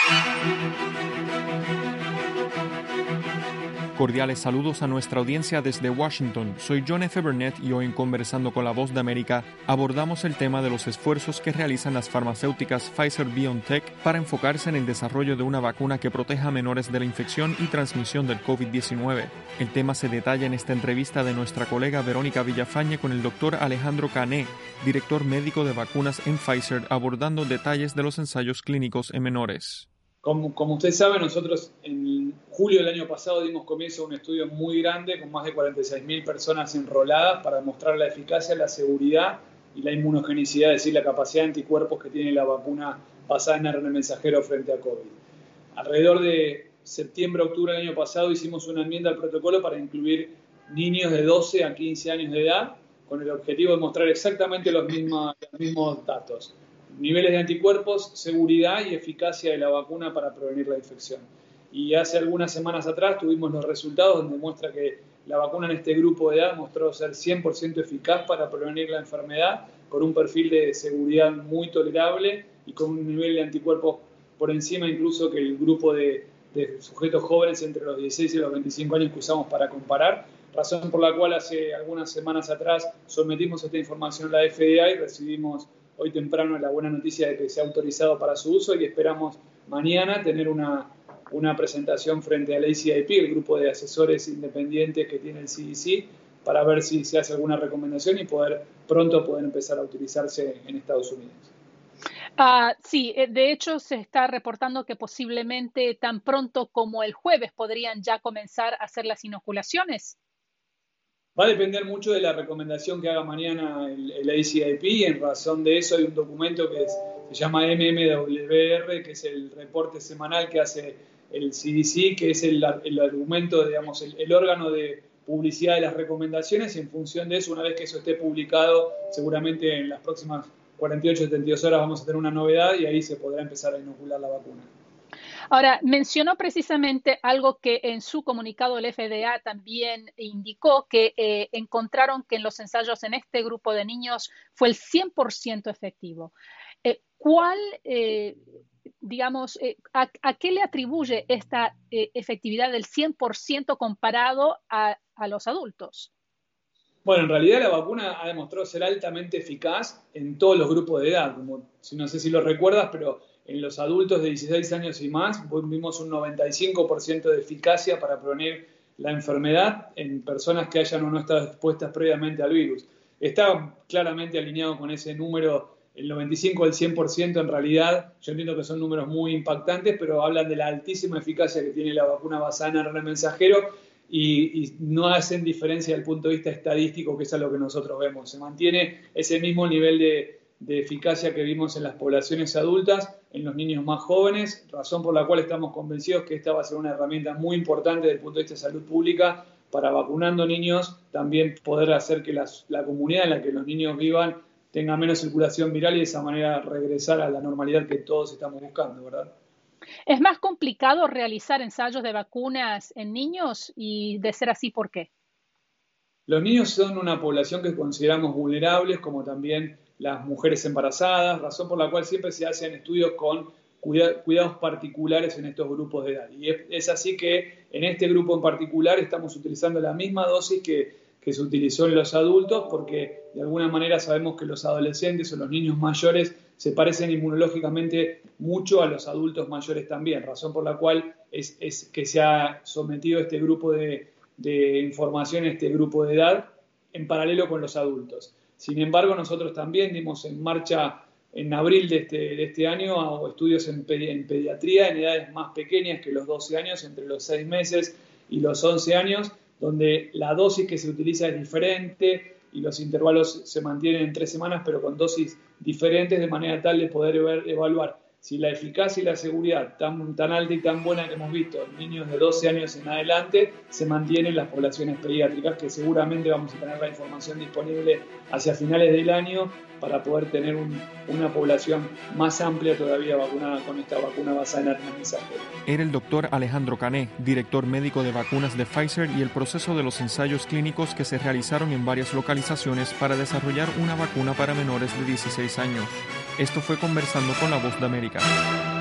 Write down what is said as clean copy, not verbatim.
Cordiales saludos a nuestra audiencia desde Washington. Soy John F. Burnett y hoy en Conversando con la Voz de América abordamos el tema de los esfuerzos que realizan las farmacéuticas Pfizer-BioNTech para enfocarse en el desarrollo de una vacuna que proteja a menores de la infección y transmisión del COVID-19. El tema se detalla en esta entrevista de nuestra colega Verónica Villafañe con el doctor Alejandro Cané, director médico de vacunas en Pfizer, abordando detalles de los ensayos clínicos en menores. Como usted sabe, nosotros en julio del año pasado dimos comienzo a un estudio muy grande con más de 46.000 personas enroladas para demostrar la eficacia, la seguridad y la inmunogenicidad, es decir, la capacidad de anticuerpos que tiene la vacuna basada en ARN mensajero frente a COVID. Alrededor de septiembre-octubre del año pasado hicimos una enmienda al protocolo para incluir niños de 12 a 15 años de edad con el objetivo de mostrar exactamente los mismos datos. Niveles de anticuerpos, seguridad y eficacia de la vacuna para prevenir la infección. Y hace algunas semanas atrás tuvimos los resultados donde muestra que la vacuna en este grupo de edad mostró ser 100% eficaz para prevenir la enfermedad, con un perfil de seguridad muy tolerable y con un nivel de anticuerpos por encima incluso que el grupo de sujetos jóvenes entre los 16 y los 25 años que usamos para comparar, razón por la cual hace algunas semanas atrás sometimos esta información a la FDA y recibimos hoy temprano la buena noticia de que se ha autorizado para su uso y esperamos mañana tener una presentación frente al ACIP, el grupo de asesores independientes que tiene el CDC, para ver si se hace alguna recomendación y pronto poder empezar a utilizarse en Estados Unidos. Sí, de hecho se está reportando que posiblemente tan pronto como el jueves podrían ya comenzar a hacer las inoculaciones. Va a depender mucho de la recomendación que haga mañana el ACIP y en razón de eso hay un documento que se llama MMWR, que es el reporte semanal que hace el CDC, que es el argumento, digamos, el órgano de publicidad de las recomendaciones y en función de eso, una vez que eso esté publicado, seguramente en las próximas 48, 72 horas vamos a tener una novedad y ahí se podrá empezar a inocular la vacuna. Ahora, mencionó precisamente algo que en su comunicado el FDA también indicó, que encontraron que en los ensayos en este grupo de niños fue el 100% efectivo. ¿A qué le atribuye esta efectividad del 100% comparado a los adultos? Bueno, en realidad la vacuna ha demostrado ser altamente eficaz en todos los grupos de edad, como no sé si lo recuerdas, pero en los adultos de 16 años y más vimos un 95% de eficacia para prevenir la enfermedad en personas que hayan o no estado expuestas previamente al virus. Está claramente alineado con ese número, el 95 al 100% en realidad, yo entiendo que son números muy impactantes, pero hablan de la altísima eficacia que tiene la vacuna basada en ARN mensajero y no hacen diferencia desde el punto de vista estadístico, que es a lo que nosotros vemos. Se mantiene ese mismo nivel de eficacia que vimos en las poblaciones adultas, en los niños más jóvenes, razón por la cual estamos convencidos que esta va a ser una herramienta muy importante desde el punto de vista de salud pública para, vacunando niños, también poder hacer que la comunidad en la que los niños vivan tenga menos circulación viral y de esa manera regresar a la normalidad que todos estamos buscando, ¿verdad? ¿Es más complicado realizar ensayos de vacunas en niños? Y de ser así, ¿por qué? Los niños son una población que consideramos vulnerables, como también las mujeres embarazadas, razón por la cual siempre se hacen estudios con cuidados particulares en estos grupos de edad. Y es así que en este grupo en particular estamos utilizando la misma dosis que se utilizó en los adultos, porque de alguna manera sabemos que los adolescentes o los niños mayores se parecen inmunológicamente mucho a los adultos mayores también, razón por la cual es que se ha sometido este grupo de información, este grupo de edad, en paralelo con los adultos. Sin embargo, nosotros también dimos en marcha en abril de este año estudios en pediatría en edades más pequeñas que los 12 años, entre los 6 meses y los 11 años, donde la dosis que se utiliza es diferente y los intervalos se mantienen en 3 semanas, pero con dosis diferentes, de manera tal de poder evaluar si la eficacia y la seguridad tan alta y tan buena que hemos visto en niños de 12 años en adelante se mantiene en las poblaciones pediátricas, que seguramente vamos a tener la información disponible hacia finales del año para poder tener una población más amplia todavía vacunada con esta vacuna basada en ARN mensajero. Era el doctor Alejandro Cané, director médico de vacunas de Pfizer, y el proceso de los ensayos clínicos que se realizaron en varias localizaciones para desarrollar una vacuna para menores de 16 años. Esto fue Conversando con la Voz de América.